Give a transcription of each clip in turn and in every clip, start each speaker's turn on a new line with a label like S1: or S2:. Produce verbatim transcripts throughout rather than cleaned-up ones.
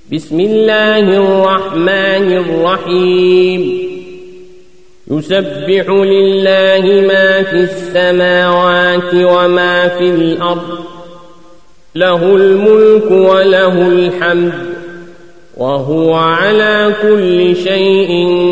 S1: بسم الله الرحمن الرحيم يسبح لله ما في السماوات وما في الأرض له الملك وله الحمد وهو على كل شيء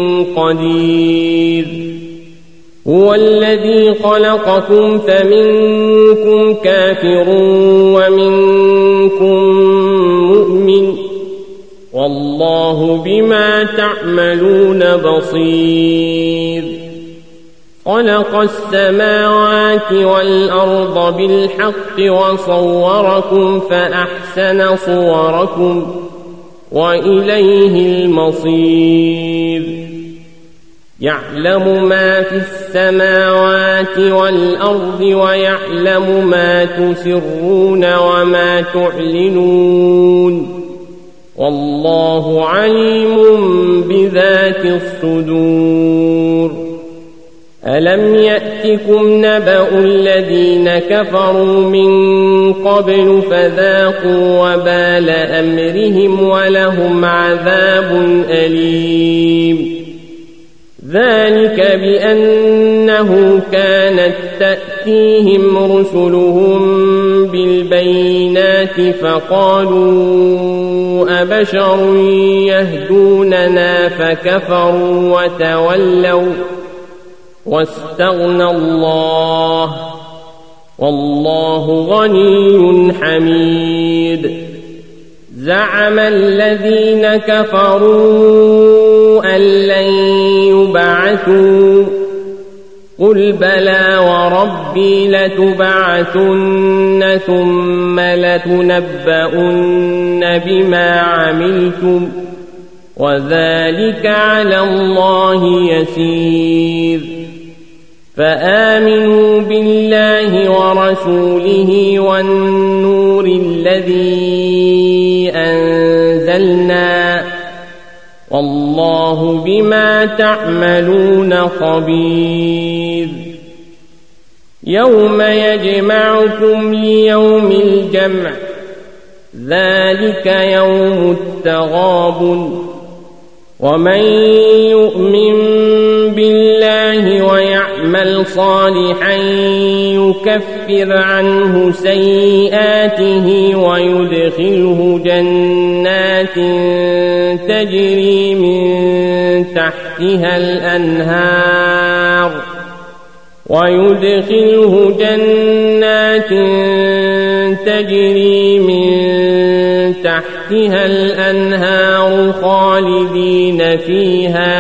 S1: قدير هو الذي خلقكم فمنكم كافر ومنكم مؤمن والله بما تعملون بصير خلق السماوات والأرض بالحق وصوركم فأحسن صوركم وإليه المصير يعلم ما في السماوات والأرض ويعلم ما تسرون وما تعلنون والله عليم بذات الصدور ألم يأتكم نبأ الذين كفروا من قبل فذاقوا وبال أمرهم ولهم عذاب أليم ذلك بأنه كانت تأتيهم رسلهم بالبينات فقالوا أبشر يهدوننا فكفروا وتولوا واستغنى الله والله غني حميد زعم الذين كفروا أن لن يبعثوا قل بلى وربي لتبعثن ثم لتنبؤن بما عملتم وذلك على الله يسير فآمنوا بالله ورسوله والنور الذي أنزلنا والله بما تعملون خبير يوم يجمعكم ليوم الجمع ذلك يوم التغابن ومن يؤمن بالله ويعمل صالحا يكفر عنه سيئاته ويدخله جنات تجري من تحتها الأنهار ويدخله جنات تجري من تحتها الأنهار خالدين فيها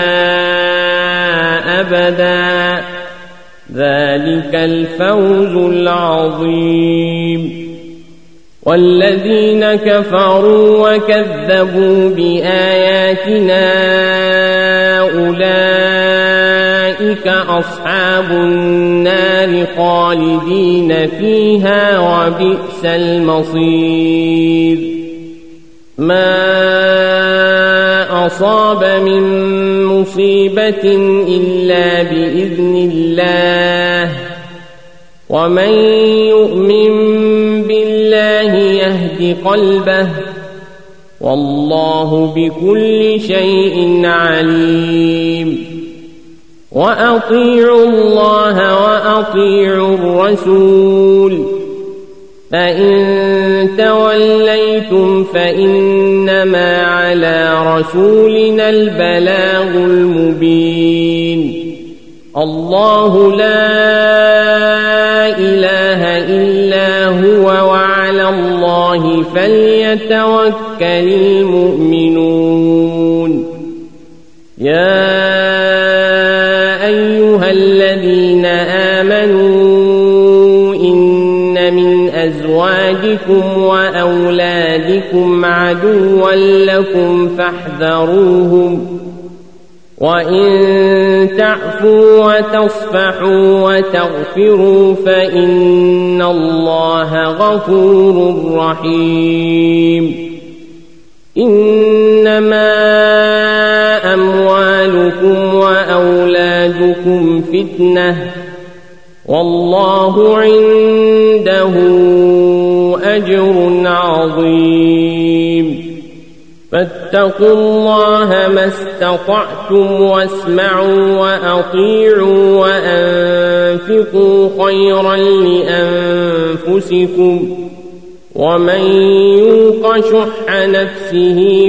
S1: أبدا ذلك الفوز العظيم والذين كفروا وكذبوا بآياتنا أولئك أصحاب النار خالدين فيها وبئس المصير ما أصاب من مصيبة إلا بإذن الله ومن يؤمن بالله يهد قلبه والله بكل شيء عليم وأطيعوا الله وأطيعوا الرسول فإن توليتم فإنما على رسولنا البلاغ المبين الله لا إله إلا هو وعلى الله فليتوكل المؤمنون يا أيها الذين آمنوا إن من أزواجكم وأولادكم عدوا لكم فاحذروهم وإن تعفوا وتصفحوا وتغفروا فإن الله غفور رحيم إنما أموالكم وأولادكم فتنة والله عنده أجر عظيم فاتقوا الله ما استطعتم واسمعوا وأطيعوا وأنفقوا خيرا لأنفسكم ومن يوق شح نفسه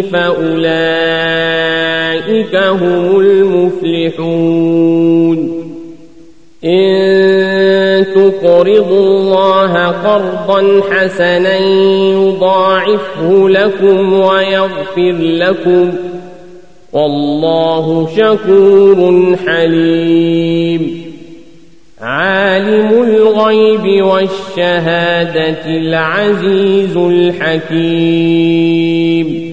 S1: فأولئك هم المفلحون إن تقرضوا الله قرضا حسنا يضاعفه لكم ويغفر لكم والله شكور حليم عالم الغيب والشهادة العزيز الحكيم